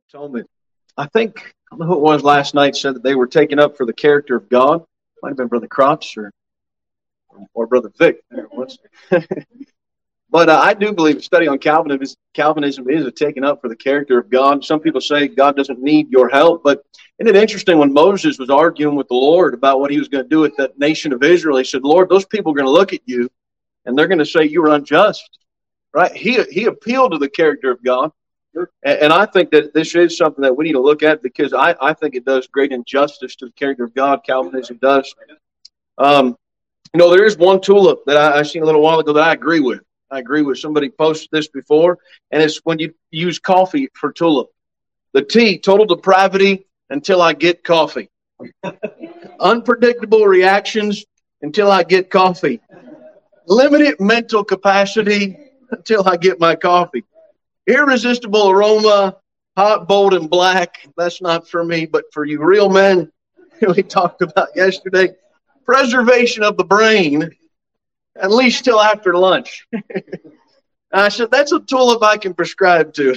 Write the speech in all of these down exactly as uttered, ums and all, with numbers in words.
Atonement. I think, I don't know who it was last night said that they were taken up for the character of God. Might have been Brother Crotch or or Brother Vic. There it was. But uh, I do believe a study on Calvinism is, Calvinism is a taken up for the character of God. Some people say God doesn't need your help. But isn't it interesting when Moses was arguing with the Lord about what he was going to do with that nation of Israel? He said, Lord, those people are going to look at you and they're going to say you were unjust. Right? He, he appealed to the character of God. And I think that this is something that we need to look at because I, I think it does great injustice to the character of God. Calvinism does. Um, you know, there is one tulip that I, I seen a little while ago that I agree with. I agree with. Somebody posted this before, and it's when you use coffee for tulip. The T, total depravity until I get coffee. Unpredictable reactions until I get coffee. Limited mental capacity until I get my coffee. Irresistible aroma, hot, bold, and black. That's not for me, but for you real men, we talked about yesterday. Preservation of the brain, at least till after lunch. I said, that's a tulip I can prescribe to.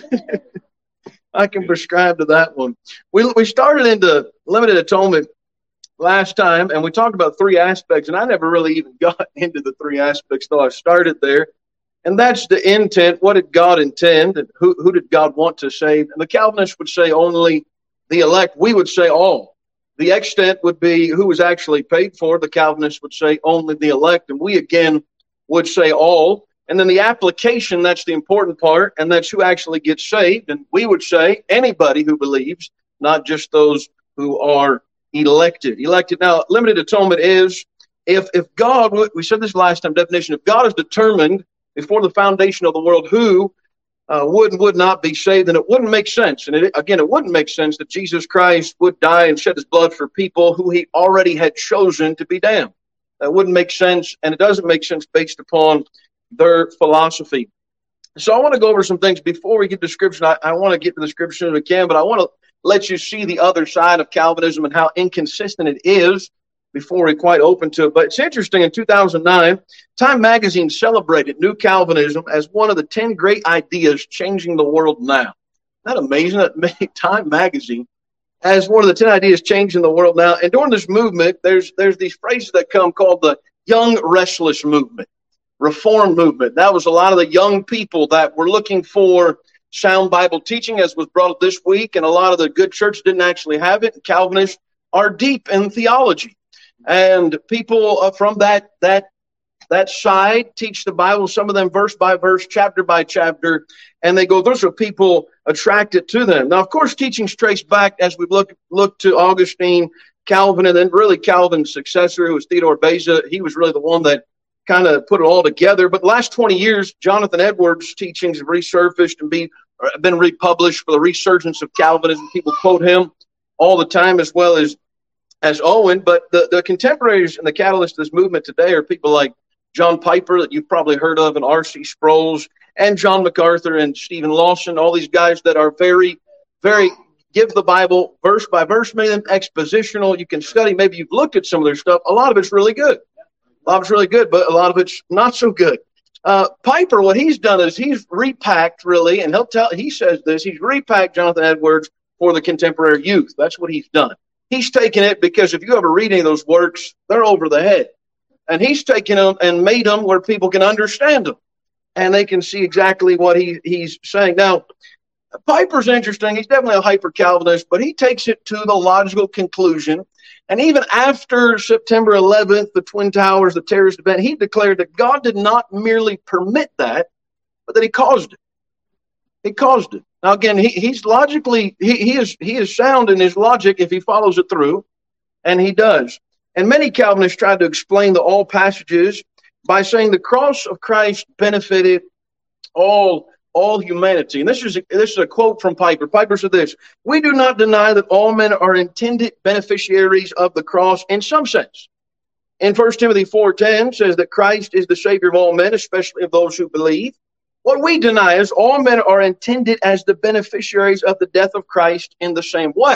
I can prescribe to that one. We, we started into limited atonement last time, and we talked about three aspects, and I never really even got into the three aspects, though I started there. And that's the intent. What did God intend? And who, who did God want to save? And the Calvinists would say only the elect. We would say all. The extent would be who was actually paid for. The Calvinists would say only the elect. And we, again, would say all. And then the application, that's the important part. And that's who actually gets saved. And we would say anybody who believes, not just those who are elected. Elected. Now, limited atonement is if, if God, we said this last time, definition, if God is determined before the foundation of the world who uh, would and would not be saved, then it wouldn't make sense. And it, again, it wouldn't make sense that Jesus Christ would die and shed his blood for people who he already had chosen to be damned. That wouldn't make sense, and it doesn't make sense based upon their philosophy. So I want to go over some things before we get to Scripture. I, I want to get to the Scripture as we can, but I want to let you see the other side of Calvinism and how inconsistent it is before we quite open to it. But it's interesting, in two thousand nine, Time Magazine celebrated New Calvinism as one of the ten great ideas changing the world now. Isn't that amazing? That Time Magazine as one of the ten ideas changing the world now. And during this movement, there's there's these phrases that come called the Young Restless Movement, Reform Movement. That was a lot of the young people that were looking for sound Bible teaching, as was brought up this week. And a lot of the good churches didn't actually have it. Calvinists are deep in theology. And people uh, from that that that side teach the Bible, some of them verse by verse, chapter by chapter, and they go, those are people attracted to them. Now, of course, teaching's traced back as we look look to Augustine, Calvin, and then really Calvin's successor, who was Theodore Beza. He was really the one that kind of put it all together. But the last twenty years, Jonathan Edwards' teachings have resurfaced and be, been republished for the resurgence of Calvinism. People quote him all the time, as well as as Owen. But the, the contemporaries and the catalyst of this movement today are people like John Piper, that you've probably heard of, and R C Sproul, and John MacArthur, and Stephen Lawson, all these guys that are very, very, give the Bible verse by verse, maybe expositional. You can study, maybe you've looked at some of their stuff. A lot of it's really good. A lot of it's really good, but a lot of it's not so good. Uh, Piper, what he's done is he's repacked, really, and he'll tell, he says this, he's repacked Jonathan Edwards for the contemporary youth. That's what he's done. He's taken it because if you ever read any of those works, they're over the head. And he's taken them and made them where people can understand them. And they can see exactly what he, he's saying. Now, Piper's interesting. He's definitely a hyper-Calvinist, but he takes it to the logical conclusion. And even after September eleventh, the Twin Towers, the terrorist event, he declared that God did not merely permit that, but that he caused it. He caused it. Now, again, he, he's logically, he, he is he is sound in his logic if he follows it through, and he does. And many Calvinists tried to explain the all passages by saying the cross of Christ benefited all, all humanity. And this is, a, this is a quote from Piper. Piper said this, "We do not deny that all men are intended beneficiaries of the cross in some sense. In First Timothy four ten says that Christ is the Savior of all men, especially of those who believe. What we deny is all men are intended as the beneficiaries of the death of Christ in the same way.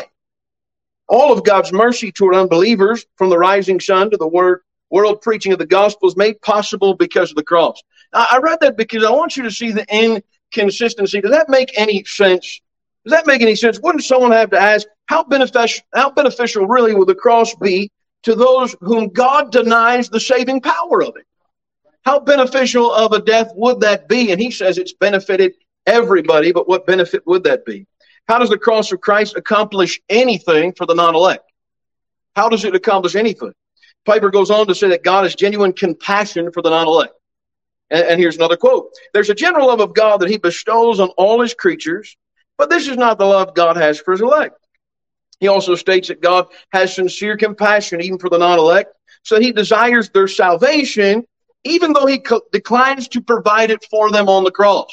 All of God's mercy toward unbelievers, from the rising sun to the word, world preaching of the gospel, is made possible because of the cross." Now, I read that because I want you to see the inconsistency. Does that make any sense Does that make any sense? Wouldn't someone have to ask, how beneficial, how beneficial really will the cross be to those whom God denies the saving power of it? How beneficial of a death would that be? And he says it's benefited everybody, but what benefit would that be? How does the cross of Christ accomplish anything for the non-elect? How does it accomplish anything? Piper goes on to say that God has genuine compassion for the non-elect. And, and here's another quote. There's a general love of God that he bestows on all his creatures, but this is not the love God has for his elect. He also states that God has sincere compassion even for the non-elect, so he desires their salvation, even though he co- declines to provide it for them on the cross.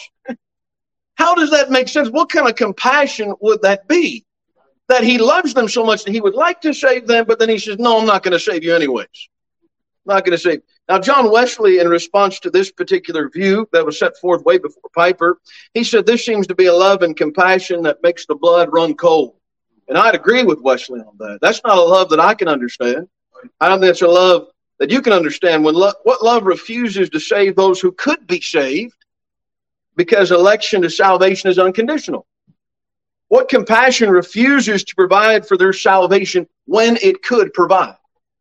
How does that make sense? What kind of compassion would that be? That he loves them so much that he would like to save them, but then he says, no, I'm not going to save you anyways. I'm not going to save. Now, John Wesley, in response to this particular view that was set forth way before Piper, he said, this seems to be a love and compassion that makes the blood run cold. And I'd agree with Wesley on that. That's not a love that I can understand. I don't think it's a love that you can understand. When lo- what love refuses to save those who could be saved, because election to salvation is unconditional. What compassion refuses to provide for their salvation when it could provide?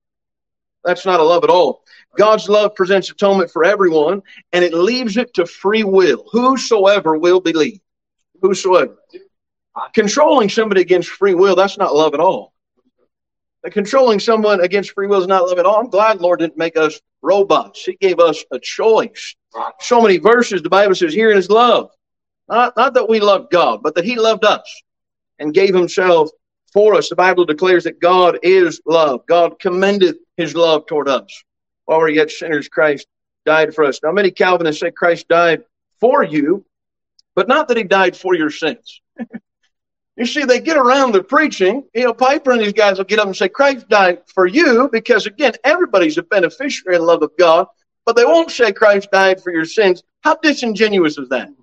That's not a love at all. God's love presents atonement for everyone, and it leaves it to free will. Whosoever will believe. Whosoever. Controlling somebody against free will, that's not love at all. Controlling someone against free will is not love at all. I'm glad the Lord didn't make us robots. He gave us a choice. So many verses, the Bible says, here in his love. Not, not that we loved God, but that he loved us and gave himself for us. The Bible declares that God is love. God commended his love toward us. While we're yet sinners, Christ died for us. Now, many Calvinists say Christ died for you, but not that he died for your sins. You see, they get around the preaching. You know, Piper and these guys will get up and say, Christ died for you, because, again, everybody's a beneficiary of the love of God, but they won't say Christ died for your sins. How disingenuous is that?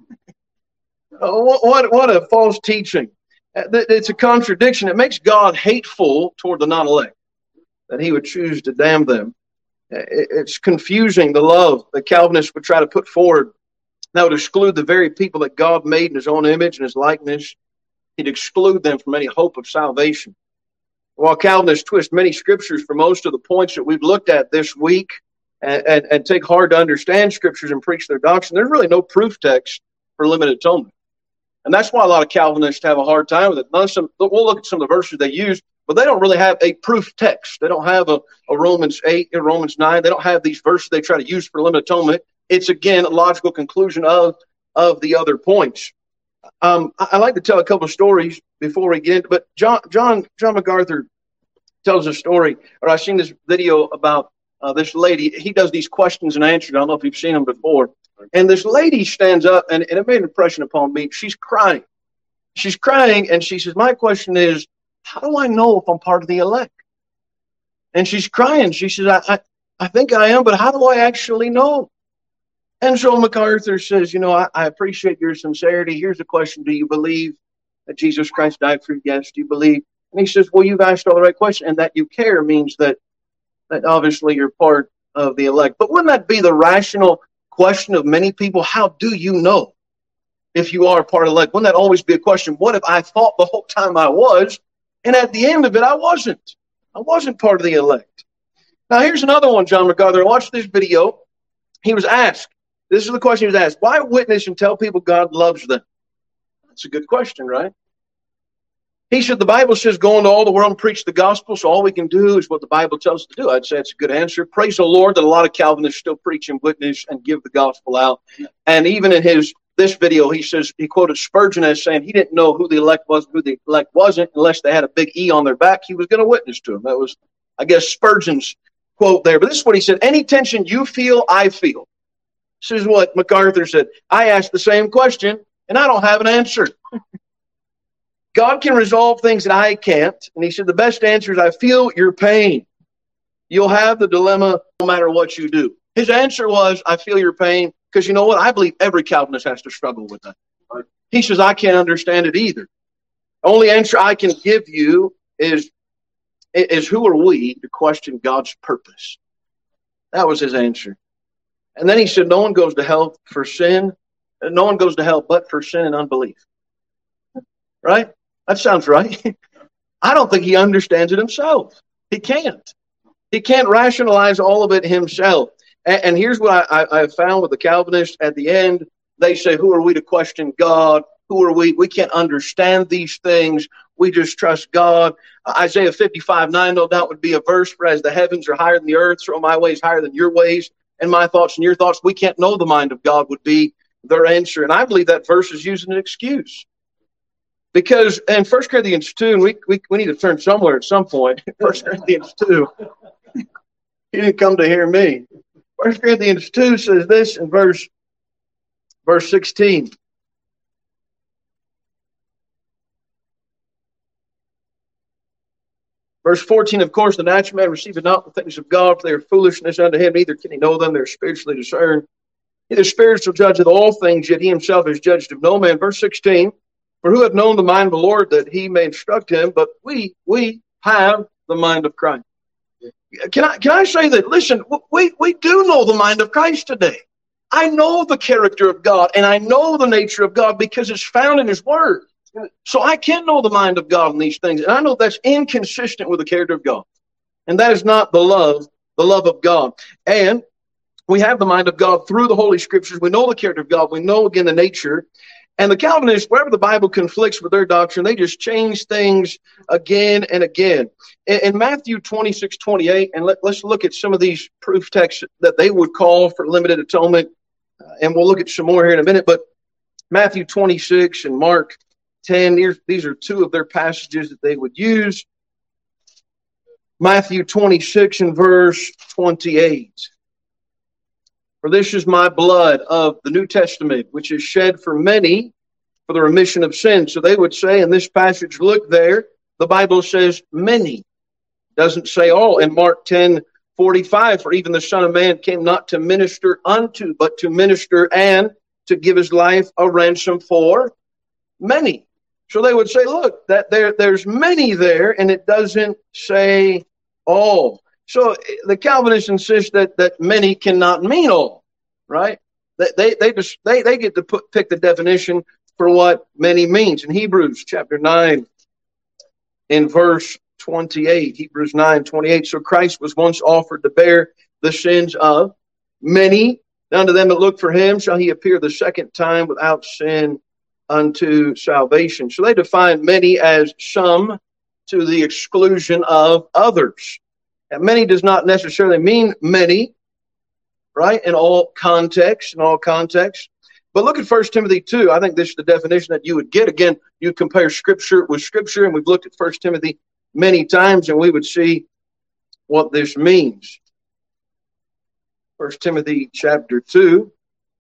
what, what, what a false teaching. It's a contradiction. It makes God hateful toward the non-elect, that he would choose to damn them. It's confusing the love that Calvinists would try to put forward. That would exclude the very people that God made in his own image and his likeness. He'd exclude them from any hope of salvation. While Calvinists twist many scriptures for most of the points that we've looked at this week and, and, and take hard to understand scriptures and preach their doctrine, there's really no proof text for limited atonement. And that's why a lot of Calvinists have a hard time with it. None of some, we'll look at some of the verses they use, but they don't really have a proof text. They don't have a, a Romans eight or Romans nine. They don't have these verses they try to use for limited atonement. It's, again, a logical conclusion of, of the other points. Um, I, I like to tell a couple of stories before we get into, but John, John, John MacArthur tells a story, or I've seen this video about uh, this lady. He does these questions and answers. I don't know if you've seen them before. And this lady stands up, and, and it made an impression upon me. She's crying. She's crying, and she says, my question is, how do I know if I'm part of the elect? And she's crying. She says, I, I, I think I am, but how do I actually know? And so MacArthur says, you know, I, I appreciate your sincerity. Here's the question. Do you believe that Jesus Christ died for you? Yes. Do you believe? And he says, well, you've asked all the right questions. And that you care means that, that obviously you're part of the elect. But wouldn't that be the rational question of many people? How do you know if you are part of the elect? Wouldn't that always be a question? What if I thought the whole time I was, and at the end of it, I wasn't? I wasn't part of the elect. Now, here's another one, John MacArthur. I watched this video. He was asked, this is the question he was asked, why witness and tell people God loves them? That's a good question, right? He said, the Bible says, go into all the world and preach the gospel, so all we can do is what the Bible tells us to do. I'd say it's a good answer. Praise the Lord that a lot of Calvinists still preach and witness and give the gospel out. And even in his this video, he says, he quoted Spurgeon as saying he didn't know who the elect was and who the elect wasn't unless they had a big E on their back. He was going to witness to them. That was, I guess, Spurgeon's quote there. But this is what he said. Any tension you feel, I feel. This is what MacArthur said. I asked the same question, and I don't have an answer. God can resolve things that I can't. And he said, the best answer is, I feel your pain. You'll have the dilemma no matter what you do. His answer was, I feel your pain, because you know what? I believe every Calvinist has to struggle with that. He says, I can't understand it either. The only answer I can give you is, is who are we to question God's purpose? That was his answer. And then he said, no one goes to hell for sin. No one goes to hell but for sin and unbelief. Right? That sounds right. I don't think he understands it himself. He can't. He can't rationalize all of it himself. And, and here's what I, I, I found with the Calvinists at the end. They say, who are we to question God? Who are we? We can't understand these things. We just trust God. Uh, Isaiah fifty-five nine, no doubt, would be a verse for as the heavens are higher than the earth, so are my ways higher than your ways, and my thoughts and your thoughts. We can't know the mind of God would be their answer. And I believe that verse is using an excuse. Because in First Corinthians two, and we, we, we need to turn somewhere at some point, First Corinthians two, he didn't come to hear me. First Corinthians two says this in verse, verse sixteen. Verse fourteen, of course, the natural man receiveth not the things of God, for they are foolishness unto him, neither can he know them, they are spiritually discerned. He is spiritual judge of all things, yet he himself is judged of no man. Verse sixteen, for who hath known the mind of the Lord that he may instruct him? But we, we have the mind of Christ. Can I, can I say that, listen, we, we do know the mind of Christ today. I know the character of God, and I know the nature of God because it's found in his word. So I can know the mind of God in these things. And I know that's inconsistent with the character of God. And that is not the love, the love of God. And we have the mind of God through the Holy Scriptures. We know the character of God. We know, again, the nature. And the Calvinists, wherever the Bible conflicts with their doctrine, they just change things again and again. In, in Matthew twenty-six twenty-eight, and let, let's look at some of these proof texts that they would call for limited atonement. Uh, and we'll look at some more here in a minute. But Matthew twenty-six and Mark ten, these are two of their passages that they would use. Matthew twenty-six and verse twenty-eight. For this is my blood of the New Testament, which is shed for many for the remission of sins. So they would say in this passage, look there, the Bible says many. It doesn't say all. In Mark ten forty-five, for even the Son of Man came not to minister unto, but to minister and to give his life a ransom for many. So they would say, look, that there, there's many there, and it doesn't say all. So the Calvinists insist that, that many cannot mean all, right? They they they just they, they get to put, pick the definition for what many means. In Hebrews chapter nine, in verse twenty-eight, Hebrews nine twenty-eight. So Christ was once offered to bear the sins of many. Unto them that look for him shall he appear the second time without sin unto salvation. So they define many as some to the exclusion of others. And many does not necessarily mean many, right, in all contexts, in all contexts. But look at First Timothy two. I think this is the definition that you would get. Again, you compare Scripture with Scripture, and we've looked at First Timothy many times, and we would see what this means. First Timothy chapter two.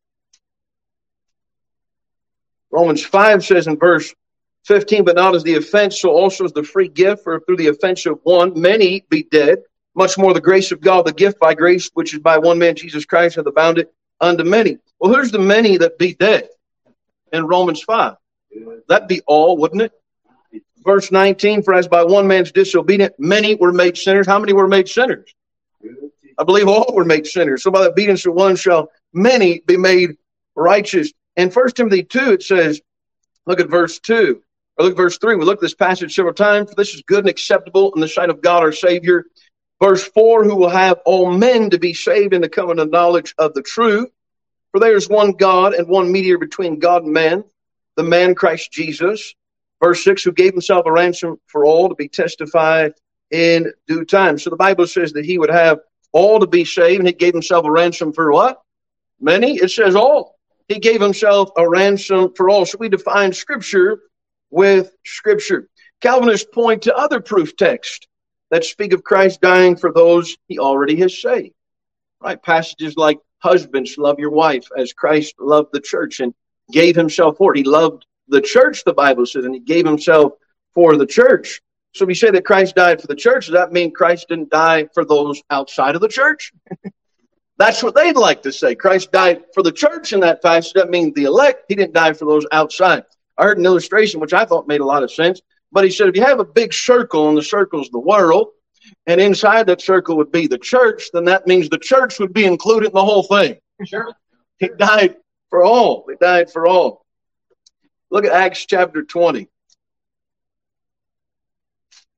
Romans five says in verse fifteen, but not as the offense, so also as the free gift, for through the offense of one, many be dead. Much more the grace of God, the gift by grace, which is by one man, Jesus Christ, hath abounded unto many. Well, who's the many that be dead in Romans five? That'd be all, wouldn't it? Verse nineteen, for as by one man's disobedience, many were made sinners. How many were made sinners? I believe all were made sinners. So by the obedience of one shall many be made righteous. In First Timothy two, it says, look at verse two, or look at verse three. We looked at this passage several times. For this is good and acceptable in the sight of God our Savior. Verse four, who will have all men to be saved and to come into knowledge of the truth. For there is one God and one mediator between God and man, the man Christ Jesus. Verse six, who gave himself a ransom for all to be testified in due time. So the Bible says that he would have all to be saved, and he gave himself a ransom for what? Many? It says all. He gave himself a ransom for all. So we define Scripture with Scripture. Calvinists point to other proof texts that speak of Christ dying for those he already has saved. Right? Passages like, husbands, love your wife as Christ loved the church and gave himself for it. He loved the church, the Bible says, and he gave himself for the church. So we say that Christ died for the church. Does that mean Christ didn't die for those outside of the church? That's what they'd like to say. Christ died for the church in that passage. That means the elect. He didn't die for those outside. I heard an illustration, which I thought made a lot of sense. But he said, if you have a big circle, and the circle's the world, and inside that circle would be the church, then that means the church would be included in the whole thing. Sure. He died for all. He died for all. Look at Acts chapter twenty.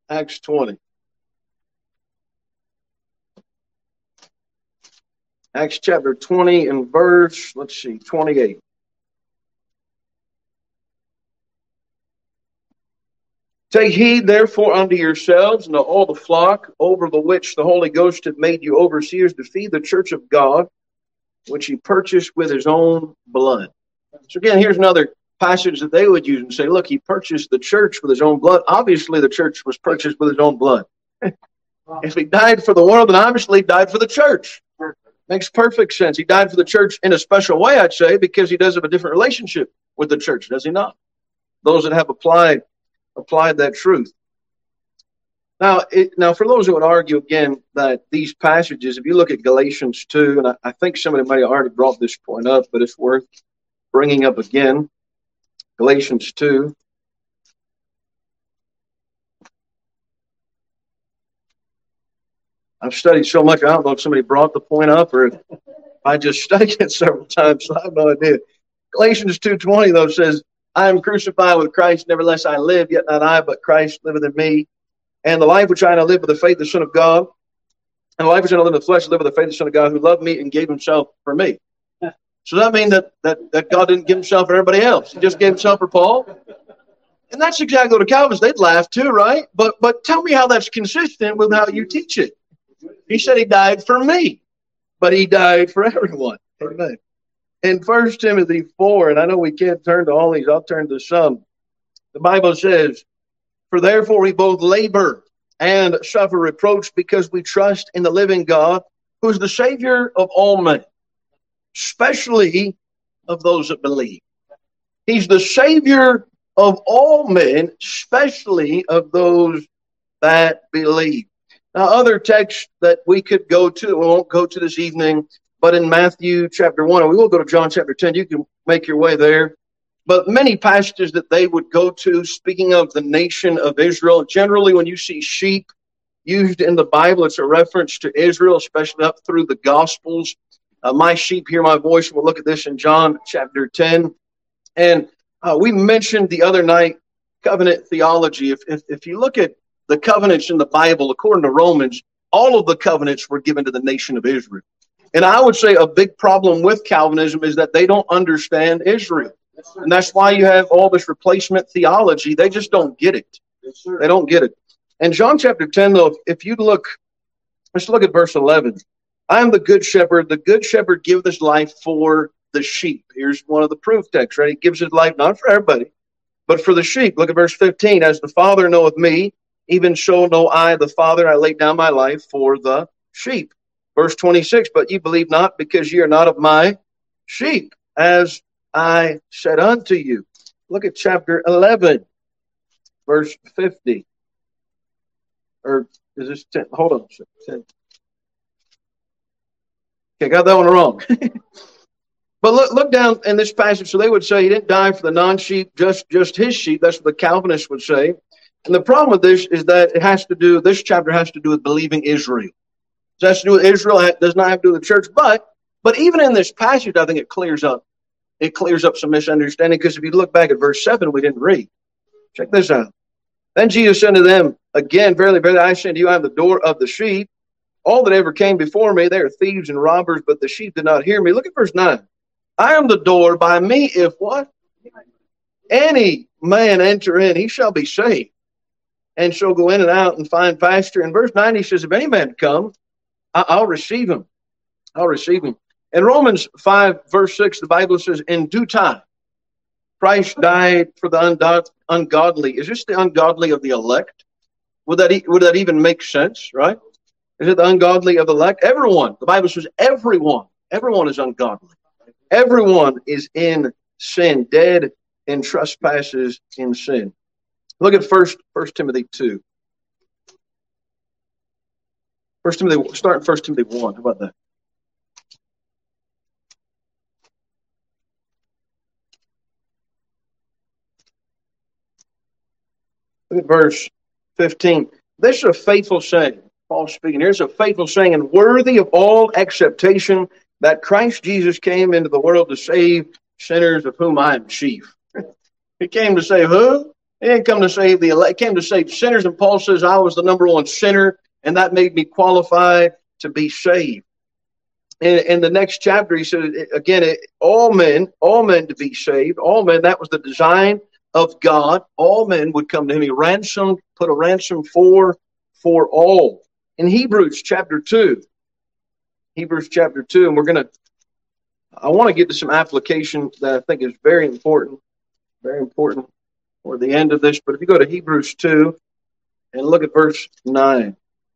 Acts twenty. Acts chapter twenty and verse, let's see, twenty-eight. Take heed, therefore, unto yourselves and to all the flock over the which the Holy Ghost hath made you overseers to feed the church of God, which he purchased with his own blood. So again, here's another passage that they would use and say, look, he purchased the church with his own blood. Obviously, the church was purchased with his own blood. If he died for the world, then obviously he died for the church. Makes perfect sense. He died for the church in a special way, I'd say, because he does have a different relationship with the church, does he not? Those that have applied applied that truth. Now, it, now, for those who would argue again that these passages, if you look at Galatians two, and I, I think somebody might have already brought this point up, but it's worth bringing up again. Galatians two. I've studied so much, I don't know if somebody brought the point up or if I just studied it several times, so I have no idea. Galatians two twenty, though, says, I am crucified with Christ, nevertheless I live, yet not I, but Christ liveth in me. And the life which I now live with the faith of the Son of God, and the life which I now live in the flesh, live with the faith of the Son of God, who loved me and gave himself for me. So does that mean that, that, that God didn't give himself for everybody else? He just gave himself for Paul? And that's exactly what the Calvinists, they'd laugh too, right? But but tell me how that's consistent with how you teach it. He said he died for me, but he died for everyone. Amen. In First Timothy four, and I know we can't turn to all these, I'll turn to some. The Bible says, for therefore we both labor and suffer reproach because we trust in the living God, who is the Savior of all men, especially of those that believe. He's the Savior of all men, especially of those that believe. Now, other texts that we could go to, we won't go to this evening, but in Matthew chapter one, and we will go to John chapter ten, you can make your way there. But many passages that they would go to, speaking of the nation of Israel, generally when you see sheep used in the Bible, it's a reference to Israel, especially up through the Gospels. Uh, my sheep hear my voice. We'll look at this in John chapter ten. And uh, we mentioned the other night covenant theology. If, if, if you look at the covenants in the Bible, according to Romans, all of the covenants were given to the nation of Israel. And I would say a big problem with Calvinism is that they don't understand Israel. And that's why you have all this replacement theology. They just don't get it. They don't get it. And John chapter ten, though, if you look, let's look at verse eleven. I am the good shepherd. The good shepherd giveth his life for the sheep. Here's one of the proof texts, right? He gives his life not for everybody, but for the sheep. Look at verse fifteen. As the Father knoweth me, even so know I the Father. I lay down my life for the sheep. Verse twenty-six, but ye believe not, because ye are not of my sheep, as I said unto you. Look at chapter eleven, verse fifty. Or is this ten? Hold on. ten. Okay, got that one wrong. But look, look down in this passage. So they would say he didn't die for the non-sheep, just, just his sheep. That's what the Calvinists would say. And the problem with this is that it has to do, this chapter has to do with believing Israel. It has to do with Israel. It does not have to do with the church. But, but even in this passage, I think it clears up. It clears up some misunderstanding. Because if you look back at verse seven, we didn't read. Check this out. Then Jesus said to them, again, verily, verily, I say to you, I am the door of the sheep. All that ever came before me, they are thieves and robbers, but the sheep did not hear me. Look at verse nine. I am the door. By me, if what? Any man enter in, he shall be saved, and shall go in and out and find pasture. In verse nine, he says, if any man come, I'll receive him. I'll receive him. In Romans five, verse six, the Bible says, in due time, Christ died for the ungodly. Is this the ungodly of the elect? Would that, would that even make sense, right? Is it the ungodly of the elect? Everyone. The Bible says everyone. Everyone is ungodly. Everyone is in sin, dead in trespasses in sin. Look at First First Timothy two. First Timothy, start in First Timothy one. How about that? Look at verse fifteen. This is a faithful saying. Paul speaking. Here's a faithful saying, and worthy of all acceptation, that Christ Jesus came into the world to save sinners, of whom I am chief. He came to save who? He didn't come to save the elect. He came to save sinners. And Paul says, I was the number one sinner, and that made me qualified to be saved. In, in the next chapter, he said, again, it, all men, all men to be saved, all men, that was the design of God. All men would come to him. He ransomed, put a ransom for, for all. In Hebrews chapter two, Hebrews chapter two, and we're going to, I want to get to some application that I think is very important, very important for the end of this. But if you go to Hebrews two and look at verse nine,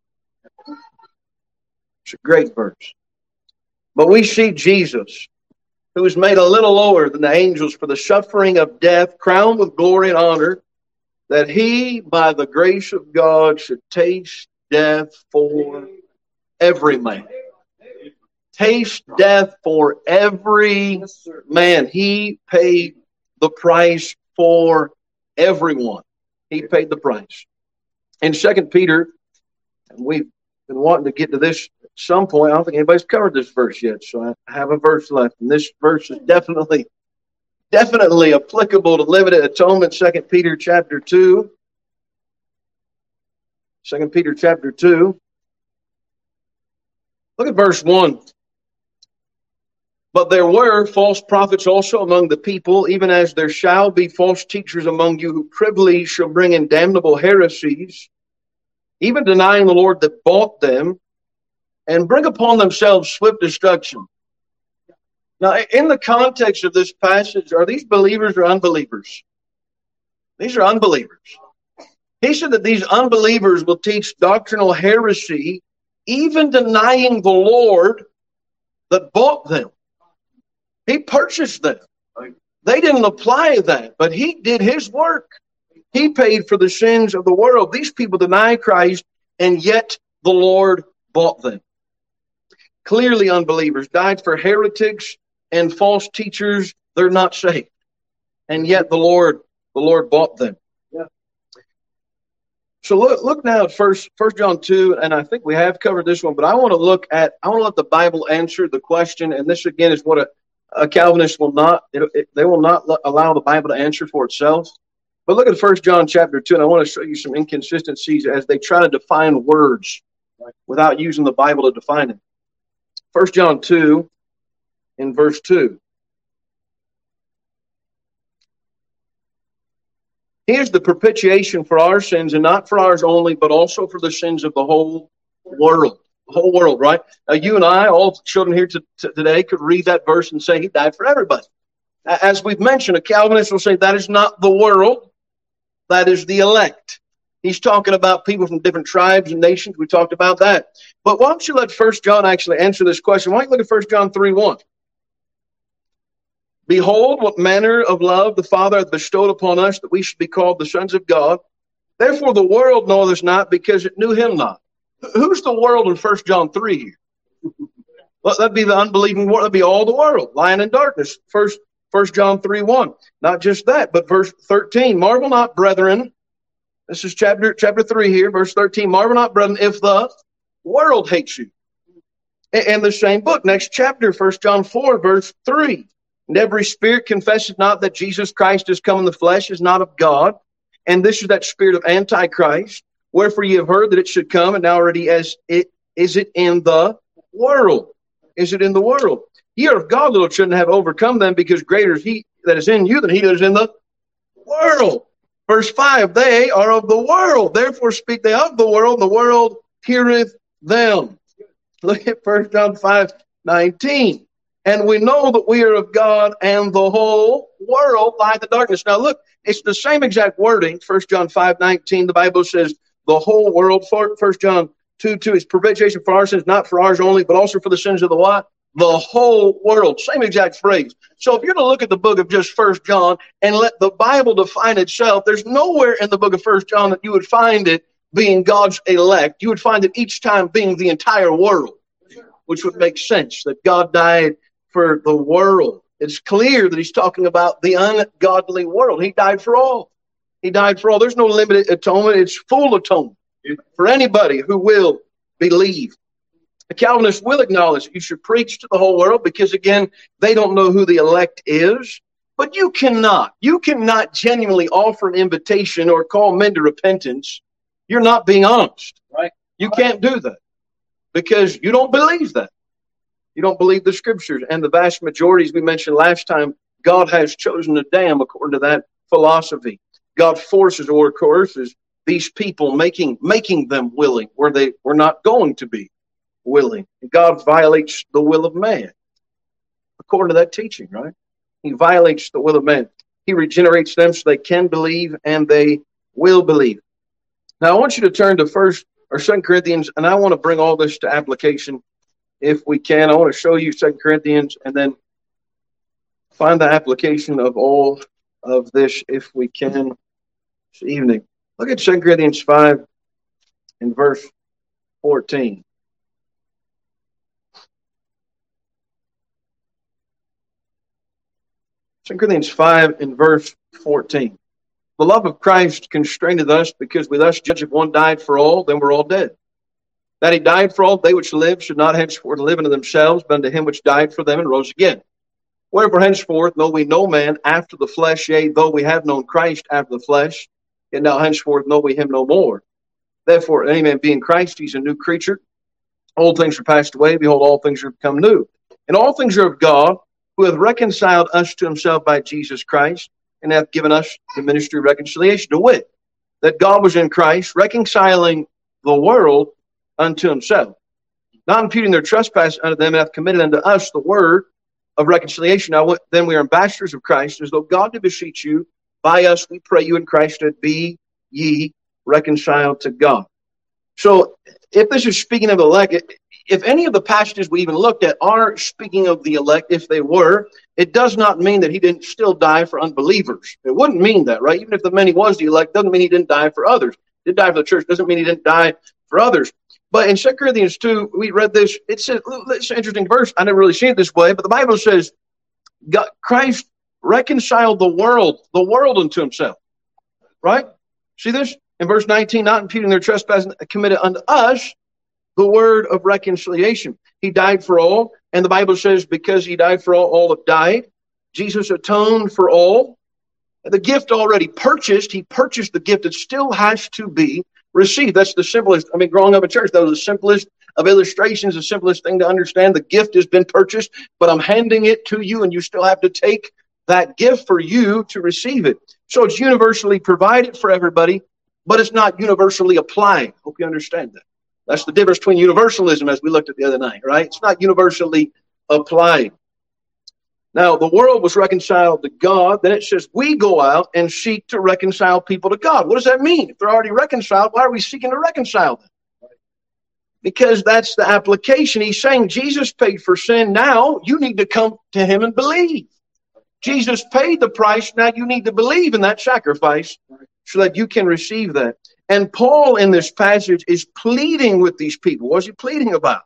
it's a great verse. But we see Jesus, who was made a little lower than the angels for the suffering of death, crowned with glory and honor, that he, by the grace of God, should taste death for every man. Taste death for every man. He paid the price for everyone. He paid the price. In Second Peter, and we've been wanting to get to this at some point. I don't think anybody's covered this verse yet, so I have a verse left. And this verse is definitely, definitely applicable to limited atonement. Second Peter chapter two. Second Peter chapter two. Look at verse one. But there were false prophets also among the people, even as there shall be false teachers among you, who privily shall bring in damnable heresies, even denying the Lord that bought them, and bring upon themselves swift destruction. Now, in the context of this passage, are these believers or unbelievers? These are unbelievers. He said that these unbelievers will teach doctrinal heresy, even denying the Lord that bought them. He purchased them. They didn't apply that, but he did his work. He paid for the sins of the world. These people deny Christ, and yet the Lord bought them. Clearly, unbelievers died for heretics and false teachers. They're not saved, and yet the Lord, the Lord bought them. Yeah. So look, look now at first, First John two, and I think we have covered this one, but I want to look at, I want to let the Bible answer the question, and this again is what a, a Calvinist will not. It, it, they will not allow the Bible to answer for itself. But look at First John chapter two, and I want to show you some inconsistencies as they try to define words without using the Bible to define it. First John two, in verse two. Here's the propitiation for our sins, and not for ours only, but also for the sins of the whole world. The whole world, right? Now, you and I, all children here to, to today, could read that verse and say he died for everybody. As we've mentioned, a Calvinist will say that is not the world. That is the elect. He's talking about people from different tribes and nations. We talked about that. But why don't you let First John actually answer this question? Why don't you look at First John three one? Behold, what manner of love the Father hath bestowed upon us, that we should be called the sons of God. Therefore the world knoweth us not, because it knew him not. Who's the world in First John three here? Well, that'd be the unbelieving world. That'd be all the world, lying in darkness. First, First John three one. Not just that, but verse thirteen. Marvel not, brethren. This is chapter chapter three here, verse thirteen. Marvel not, brethren, if the world hates you. And the same book, next chapter, First John four, verse three. And every spirit confesseth not that Jesus Christ is come in the flesh is not of God. And this is that spirit of Antichrist. Wherefore ye have heard that it should come, and now already as it is it in the world. Is it in the world? Ye are of God, little children, have overcome them, because greater is he that is in you than he that is in the world. Verse five, they are of the world. Therefore speak they of the world, and the world heareth them. Look at First John five nineteen. And we know that we are of God, and the whole world lieth in darkness. Now look, it's the same exact wording. First John five nineteen, the Bible says the whole world. First John two two is propitiation for our sins, not for ours only, but also for the sins of the what? The whole world. Same exact phrase. So if you're to look at the book of just First John and let the Bible define itself, there's nowhere in the book of First John that you would find it being God's elect. You would find it each time being the entire world, which would make sense that God died for the world. It's clear that he's talking about the ungodly world. He died for all. He died for all. There's no limited atonement. It's full atonement for anybody who will believe. The Calvinists will acknowledge that you should preach to the whole world, because, again, they don't know who the elect is. But you cannot, you cannot genuinely offer an invitation or call men to repentance. You're not being honest. Right. You can't do that because you don't believe that. You don't believe the scriptures. And the vast majority, as we mentioned last time, God has chosen to damn according to that philosophy. God forces or coerces these people, making making them willing where they were not going to be willing. And God violates the will of man according to that teaching, right? He violates the will of man. He regenerates them so they can believe and they will believe. Now, I want you to turn to First or Second Corinthians, and I want to bring all this to application if we can. I want to show you Second Corinthians and then find the application of all of this if we can this evening. Look at Second Corinthians five and verse fourteen. Second Corinthians five and verse fourteen. The love of Christ constraineth us, because we thus judge if one died for all, then we're all dead. That he died for all, they which live should not henceforth live unto themselves, but unto him which died for them and rose again. Wherefore henceforth know we no man after the flesh, yea, though we have known Christ after the flesh, yet now henceforth know we him no more. Therefore, any man be in Christ, he's a new creature. Old things are passed away, behold, all things are become new. And all things are of God, who hath reconciled us to himself by Jesus Christ, and hath given us the ministry of reconciliation, to wit, that God was in Christ, reconciling the world unto himself, not imputing their trespass unto them, and hath committed unto us the word of reconciliation. Now then we are ambassadors of Christ, as though God did beseech you, by us we pray you in Christ, that be ye reconciled to God. So if this is speaking of the elect, if any of the passages we even looked at are speaking of the elect, if they were, it does not mean that he didn't still die for unbelievers. It wouldn't mean that, right? Even if the man he was the elect, doesn't mean he didn't die for others. He did die for the church, doesn't mean he didn't die for others. But in Second Corinthians two, we read this. It says, it's an interesting verse. I never really seen it this way, but the Bible says, God, Christ reconciled the world, the world unto himself. Right? See this? In verse nineteen, not imputing their trespass committed unto us the word of reconciliation. He died for all, and the Bible says because he died for all, all have died. Jesus atoned for all. The gift already purchased. He purchased the gift. It still has to be received. That's the simplest. I mean, growing up in church, that was the simplest of illustrations, the simplest thing to understand. The gift has been purchased, but I'm handing it to you, and you still have to take that gift for you to receive it. So it's universally provided for everybody, but it's not universally applied. Hope you understand that. That's the difference between universalism, as we looked at the other night, right? It's not universally applied. Now, the world was reconciled to God. Then it says we go out and seek to reconcile people to God. What does that mean? If they're already reconciled, why are we seeking to reconcile them? Because that's the application. He's saying Jesus paid for sin. Now you need to come to him and believe. Jesus paid the price. Now you need to believe in that sacrifice so that you can receive that. And Paul in this passage is pleading with these people. What's he pleading about?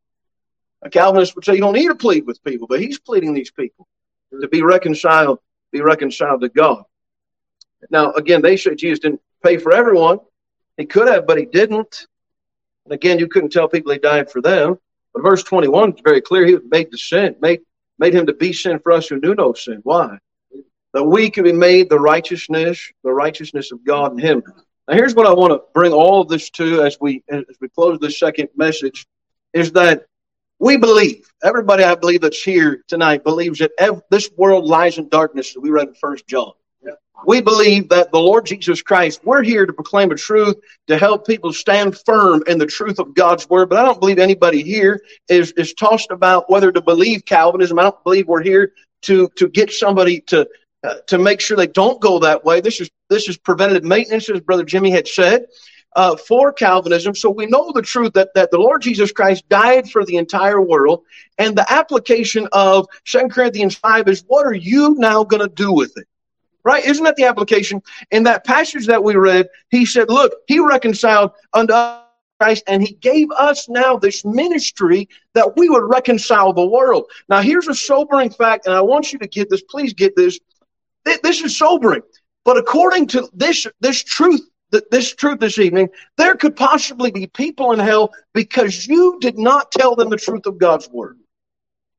A Calvinist would say you don't need to plead with people, but he's pleading these people to be reconciled, be reconciled to God. Now, again, they say Jesus didn't pay for everyone. He could have, but he didn't. And again, you couldn't tell people he died for them. But verse twenty-one is very clear. He was made to sin, made, made him to be sin for us who knew no sin. Why? That we could be made the righteousness, the righteousness of God in him. Now, here's what I want to bring all of this to as we as we close this second message, is that we believe, everybody I believe that's here tonight believes that every, this world lies in darkness, as we read in First John. Yeah. We believe that the Lord Jesus Christ, we're here to proclaim a truth, to help people stand firm in the truth of God's word. But I don't believe anybody here is, is tossed about whether to believe Calvinism. I don't believe we're here to, to get somebody to uh, to make sure they don't go that way. This is this is preventative maintenance, as Brother Jimmy had said. Uh, for Calvinism. So we know the truth that, that the Lord Jesus Christ died for the entire world. And the application of Second Corinthians five is, what are you now going to do with it? Right? Isn't that the application? In that passage that we read, he said, look, he reconciled unto Christ, and he gave us now this ministry that we would reconcile the world. Now, here's a sobering fact, and I want you to get this. Please get this. This is sobering. But according to this, this truth, this truth this evening, there could possibly be people in hell because you did not tell them the truth of God's word.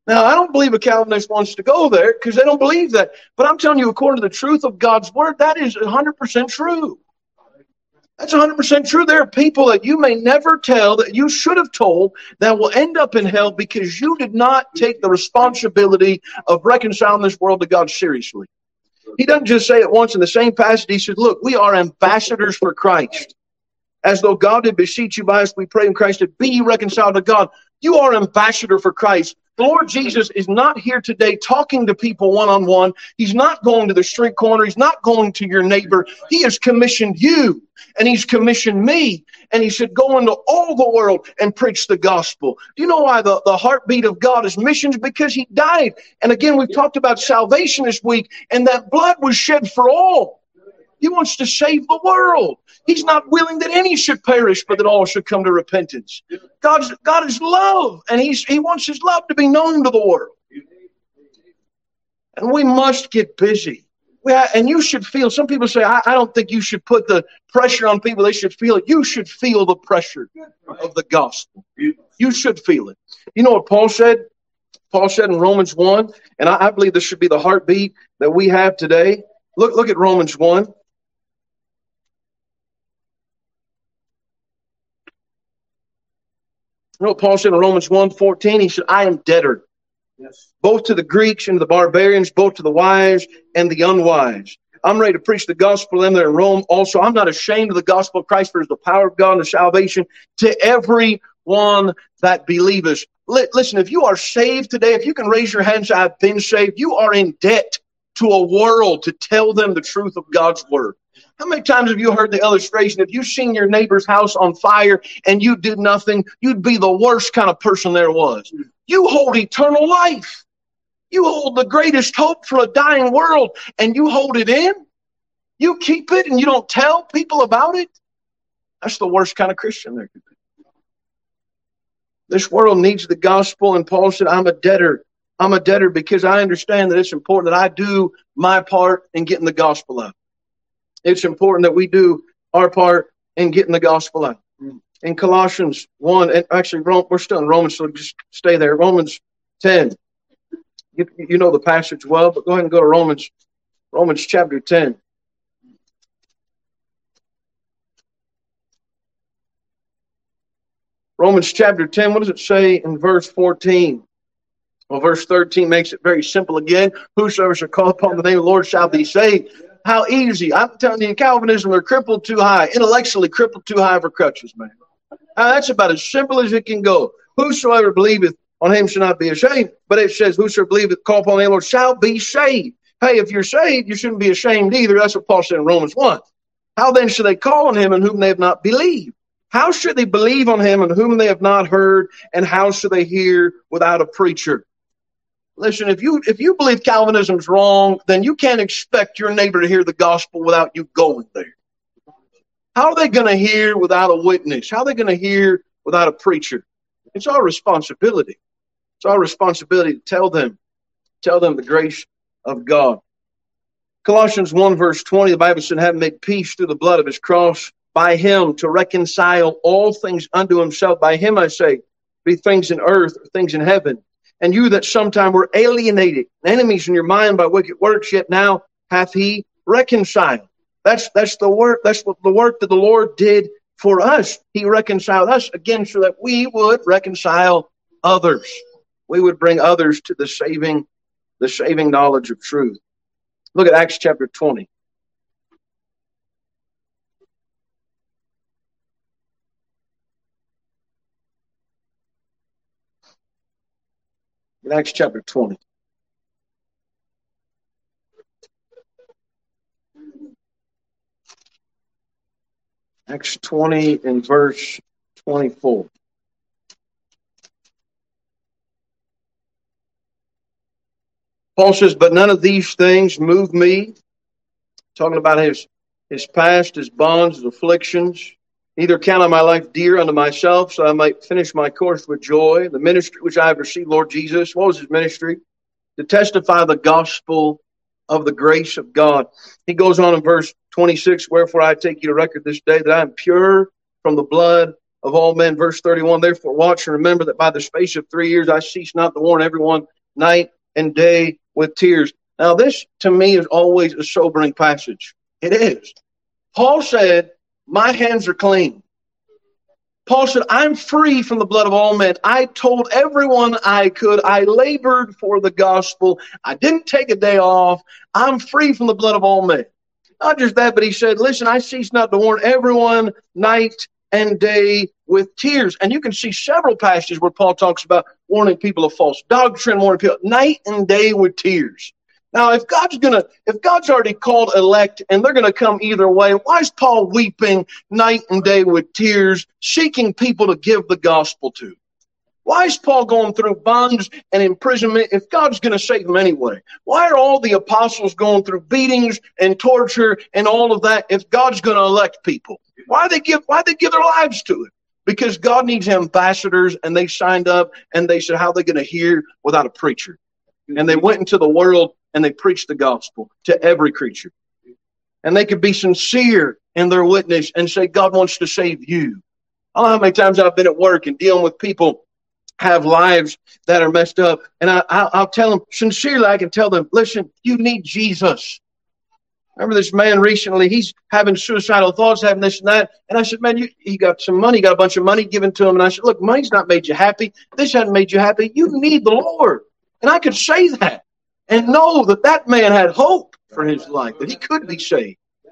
Now, I don't believe a Calvinist wants to go there because they don't believe that. But I'm telling you, according to the truth of God's word, that is one hundred percent true. That's one hundred percent true. There are people that you may never tell, that you should have told, that will end up in hell because you did not take the responsibility of reconciling this world to God seriously. He doesn't just say it once in the same passage. He said, look, we are ambassadors for Christ. As though God did beseech you by us, we pray in Christ, that be ye reconciled to God. You are ambassador for Christ. The Lord Jesus is not here today talking to people one-on-one. He's not going to the street corner. He's not going to your neighbor. He has commissioned you, and He's commissioned me. And He said, go into all the world and preach the gospel. Do you know why the, the heartbeat of God is missions? Because He died. And again, we've talked about salvation this week, and that blood was shed for all. He wants to save the world. He's not willing that any should perish, but that all should come to repentance. God's, God is love, and he's, He wants His love to be known to the world. And we must get busy. We ha- and you should feel, some people say, I, I don't think you should put the pressure on people. They should feel it. You should feel the pressure of the gospel. You should feel it. You know what Paul said? Paul said in Romans one, and I, I believe this should be the heartbeat that we have today. Look, look at Romans one. You know what Paul said in Romans one fourteen? He said, I am debtor, yes, both to the Greeks and to the barbarians, both to the wise and the unwise. I'm ready to preach the gospel to them that are in Rome. Also, I'm not ashamed of the gospel of Christ, for it is the power of God and salvation to every one that believeth. Listen, if you are saved today, if you can raise your hand and say, I've been saved, you are in debt to a world to tell them the truth of God's word. How many times have you heard the illustration? If you've seen your neighbor's house on fire and you did nothing, you'd be the worst kind of person there was. You hold eternal life. You hold the greatest hope for a dying world, and you hold it in. You keep it and you don't tell people about it. That's the worst kind of Christian there could be. This world needs the gospel, and Paul said, I'm a debtor. I'm a debtor because I understand that it's important that I do my part in getting the gospel out. It's important that we do our part in getting the gospel out. In Colossians one, and actually we're still in Romans, so just stay there. Romans ten. You, you know the passage well, but go ahead and go to Romans, Romans chapter ten. Romans chapter ten, what does it say in verse fourteen? Well, verse thirteen makes it very simple again. Whosoever shall call upon the name of the Lord shall be saved. How easy. I'm telling you, in Calvinism, they're crippled too high, intellectually crippled too high for crutches, man. Now, that's about as simple as it can go. Whosoever believeth on him shall not be ashamed. But it says, whosoever believeth, call upon the name of the Lord shall be saved. Hey, if you're saved, you shouldn't be ashamed either. That's what Paul said in Romans one. How then should they call on him in whom they have not believed? How should they believe on him in whom they have not heard? And how should they hear without a preacher? Listen, if you if you believe Calvinism's wrong, then you can't expect your neighbor to hear the gospel without you going there. How are they going to hear without a witness? How are they going to hear without a preacher? It's our responsibility. It's our responsibility to tell them, tell them the grace of God. Colossians one verse twenty, the Bible said, having made peace through the blood of his cross, by him to reconcile all things unto himself. By him, I say, be things in earth, things in heaven. And you that sometime were alienated, enemies in your mind by wicked works, yet now hath he reconciled. That's that's the work, that's what the work that the Lord did for us. He reconciled us again so that we would reconcile others. We would bring others to the saving, the saving knowledge of truth. Look at Acts chapter twenty. In Acts chapter twenty. Acts twenty and verse twenty-four. Paul says, but none of these things move me. Talking about his, his past, his bonds, his afflictions. Neither count I my life dear unto myself, so I might finish my course with joy. The ministry which I have received, Lord Jesus. What was his ministry? To testify the gospel of the grace of God. He goes on in verse twenty-six, wherefore I take you to record this day that I am pure from the blood of all men. Verse thirty-one, therefore watch and remember that by the space of three years I cease not to warn everyone night and day with tears. Now, this to me is always a sobering passage. It is. Paul said, my hands are clean. Paul said, I'm free from the blood of all men. I told everyone I could. I labored for the gospel. I didn't take a day off. I'm free from the blood of all men. Not just that, but he said, listen, I cease not to warn everyone night and day with tears. And you can see several passages where Paul talks about warning people of false doctrine, warning people night and day with tears. Now, if God's gonna, if God's already called elect and they're gonna come either way, why is Paul weeping night and day with tears, seeking people to give the gospel to? Why is Paul going through bonds and imprisonment if God's gonna save them anyway? Why are all the apostles going through beatings and torture and all of that if God's gonna elect people? Why they give, why they give their lives to it? Because God needs ambassadors, and they signed up and they said, how are they gonna hear without a preacher? And they went into the world and they preached the gospel to every creature. And they could be sincere in their witness and say, God wants to save you. I don't know how many times I've been at work and dealing with people have lives that are messed up. And I, I, I'll tell them, sincerely, I can tell them, listen, you need Jesus. I remember this man recently, he's having suicidal thoughts, having this and that. And I said, man, you, he got some money, got a bunch of money given to him. And I said, look, money's not made you happy. This hasn't made you happy. You need the Lord. And I could say that and know that that man had hope for his life, that he could be saved.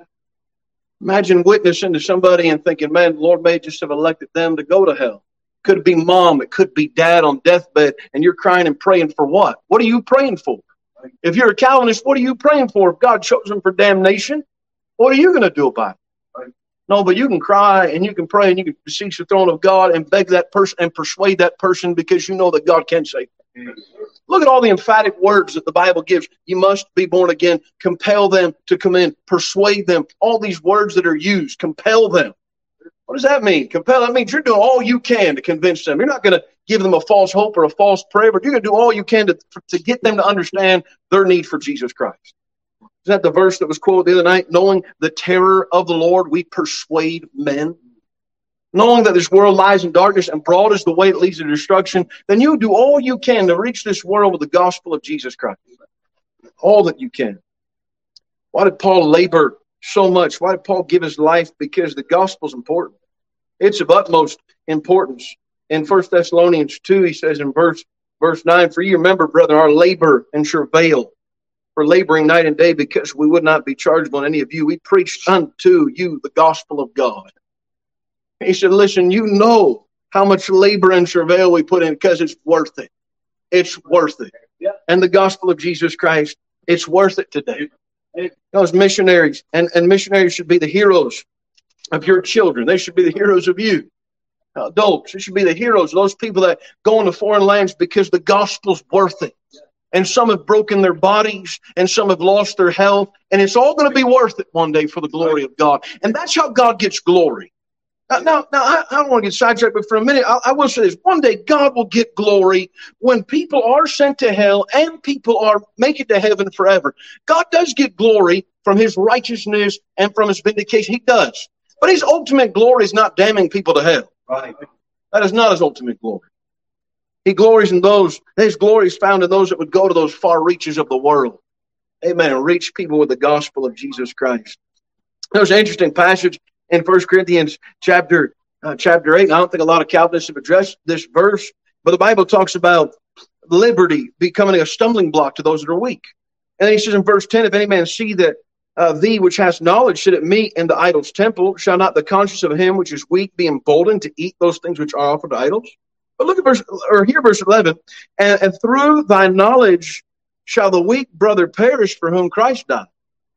Imagine witnessing to somebody and thinking, man, the Lord may just have elected them to go to hell. It could be mom, it could be dad on deathbed, and you're crying and praying for what? What are you praying for? If you're a Calvinist, what are you praying for? If God chose them for damnation, what are you going to do about it? No, but you can cry and you can pray and you can beseech the throne of God and beg that person and persuade that person because you know that God can save them. Look at all the emphatic words that the Bible gives. You must be born again. Compel them to come in. Persuade them. All these words that are used. Compel them. What does that mean? Compel. That means you're doing all you can to convince them. You're not going to give them a false hope or a false prayer, but you're going to do all you can to, to get them to understand their need for Jesus Christ. Isn't that the verse that was quoted the other night? Knowing the terror of the Lord, we persuade men. Knowing that this world lies in darkness and broad is the way that leads to destruction, then you do all you can to reach this world with the gospel of Jesus Christ. All that you can. Why did Paul labor so much? Why did Paul give his life? Because the gospel is important. It's of utmost importance. In First Thessalonians two, he says in verse, verse nine, for you remember, brother, our labor and travail, for laboring night and day, because we would not be chargeable on any of you. We preached unto you the gospel of God. He said, listen, you know how much labor and travail we put in because it's worth it. It's worth it. Yeah. And the gospel of Jesus Christ, it's worth it today. Those missionaries, and, and missionaries should be the heroes of your children. They should be the heroes of you. Adults, they should be the heroes of those people that go into foreign lands because the gospel's worth it. And some have broken their bodies, and some have lost their health, and it's all going to be worth it one day for the glory of God. And that's how God gets glory. Now, now, now I, I don't want to get sidetracked, but for a minute, I, I will say this. One day, God will get glory when people are sent to hell and people are make it to heaven forever. God does get glory from his righteousness and from his vindication. He does. But his ultimate glory is not damning people to hell. Right. That is not his ultimate glory. He glories in those, his glory is found in those that would go to those far reaches of the world. Amen. And reach people with the gospel of Jesus Christ. There's an interesting passage in First Corinthians chapter uh, chapter eight. I don't think a lot of Calvinists have addressed this verse, but the Bible talks about liberty becoming a stumbling block to those that are weak. And then he says in verse ten, if any man see that uh, thee which has knowledge sit at meat in the idol's temple, shall not the conscience of him which is weak be emboldened to eat those things which are offered to idols? But look at verse, or here verse eleven, and, and through thy knowledge shall the weak brother perish for whom Christ died.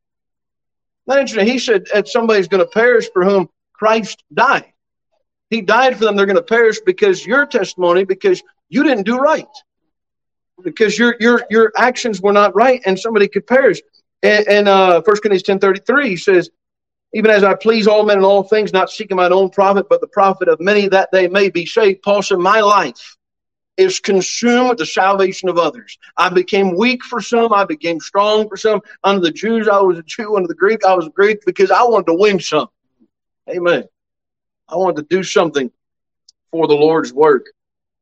Not interesting. He said that somebody's going to perish for whom Christ died. He died for them. They're going to perish because your testimony, because you didn't do right, because your your your actions were not right, and somebody could perish. And, and uh, First Corinthians ten thirty-three says, even as I please all men in all things, not seeking mine own profit, but the profit of many, that they may be saved. Paul said, my life is consumed with the salvation of others. I became weak for some. I became strong for some. Under the Jews, I was a Jew. Under the Greek, I was a Greek because I wanted to win some. Amen. I wanted to do something for the Lord's work.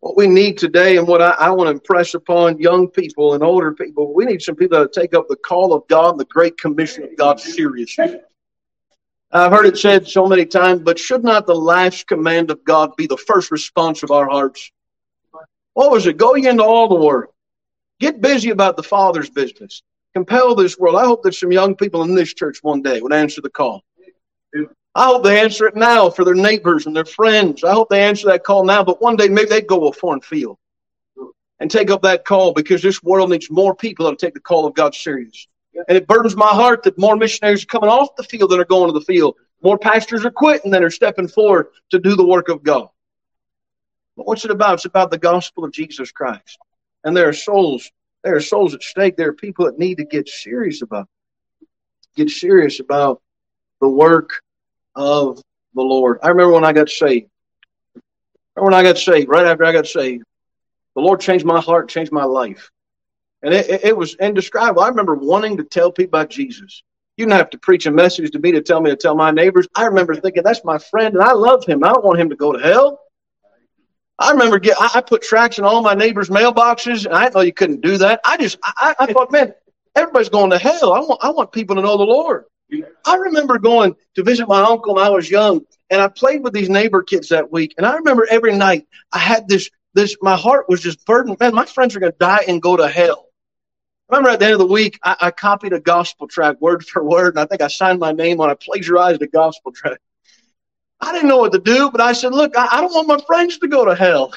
What we need today, and what I, I want to impress upon young people and older people, we need some people that take up the call of God and the Great Commission of God seriously. I've heard it said so many times, but should not the last command of God be the first response of our hearts? What was it? Go ye into all the world. Get busy about the Father's business. Compel this world. I hope that some young people in this church one day would answer the call. I hope they answer it now for their neighbors and their friends. I hope they answer that call now, but one day maybe they'd go to a foreign field and take up that call, because this world needs more people that'll take the call of God serious. And it burdens my heart that more missionaries are coming off the field than are going to the field. More pastors are quitting than are stepping forward to do the work of God. But what's it about? It's about the gospel of Jesus Christ. And there are souls, there are souls at stake. There are people that need to get serious about it. Get serious about the work of the Lord. I remember when I got saved. Remember when I got saved, right after I got saved, the Lord changed my heart, changed my life. And it, it, it was indescribable. I remember wanting to tell people about Jesus. You didn't have to preach a message to me to tell me to tell my neighbors. I remember thinking, that's my friend, and I love him. I don't want him to go to hell. I remember get, I, I put tracts in all my neighbors' mailboxes, and I didn't know you couldn't do that. I just, I, I thought, man, everybody's going to hell. I want, I want people to know the Lord. I remember going to visit my uncle when I was young, and I played with these neighbor kids that week. And I remember every night I had this, this, my heart was just burdened. Man, my friends are going to die and go to hell. I remember at the end of the week, I, I copied a gospel tract word for word, and I think I signed my name on it. I plagiarized a gospel tract. I didn't know what to do, but I said, look, I, I don't want my friends to go to hell.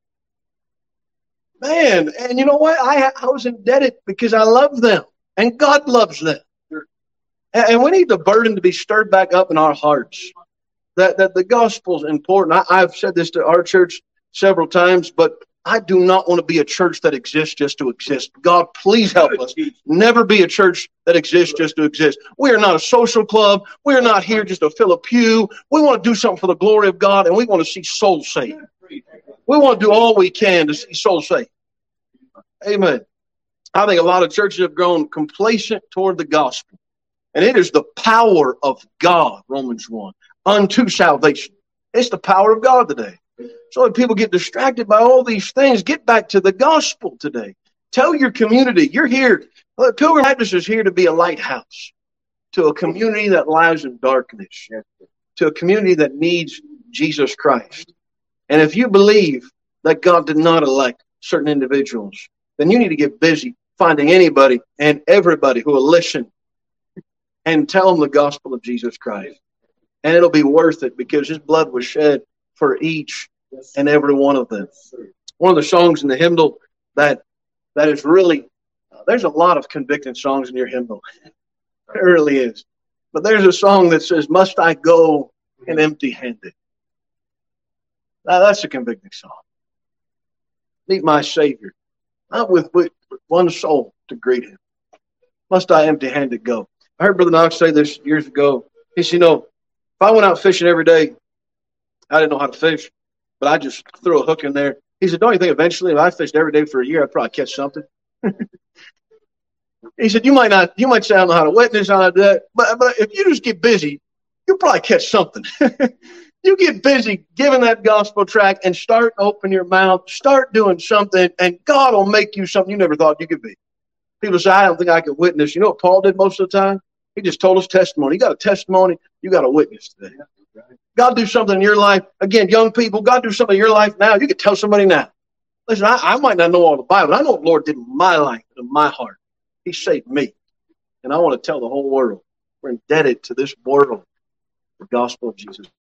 Man, and you know what? I, I was indebted because I love them, and God loves them. And we need the burden to be stirred back up in our hearts. That, that the gospel is important. I, I've said this to our church several times, but I do not want to be a church that exists just to exist. God, please help us. Never be a church that exists just to exist. We are not a social club. We are not here just to fill a pew. We want to do something for the glory of God, and we want to see souls saved. We want to do all we can to see souls saved. Amen. I think a lot of churches have grown complacent toward the gospel. And it is the power of God, Romans one, unto salvation. It's the power of God today. So when people get distracted by all these things, get back to the gospel today. Tell your community, you're here. Pilgrim Baptist is here to be a lighthouse to a community that lies in darkness, to a community that needs Jesus Christ. And if you believe that God did not elect certain individuals, then you need to get busy finding anybody and everybody who will listen and tell them the gospel of Jesus Christ. And it'll be worth it, because his blood was shed for each and every one of them. One of the songs in the hymnal that that is really, uh, there's a lot of convicting songs in your hymnal. There really is. But there's a song that says, must I go in empty-handed? Now that's a convicting song. Meet my Savior, not with, with one soul to greet him. Must I empty-handed go? I heard Brother Knox say this years ago. He said, you know, if I went out fishing every day, I didn't know how to fish, but I just threw a hook in there. He said, don't you think eventually if I fished every day for a year, I'd probably catch something? He said, you might not, you might say I don't know how to witness, how to do that, but, but if you just get busy, you'll probably catch something. You get busy giving that gospel tract and start opening your mouth, start doing something, and God will make you something you never thought you could be. People say, I don't think I can witness. You know what Paul did most of the time? He just told us testimony. You got a testimony, you got a witness today. God do something in your life. Again, young people, God do something in your life now. You can tell somebody now. Listen, I, I might not know all the Bible. I know what the Lord did in my life and in my heart. He saved me. And I want to tell the whole world. We're indebted to this world, the gospel of Jesus.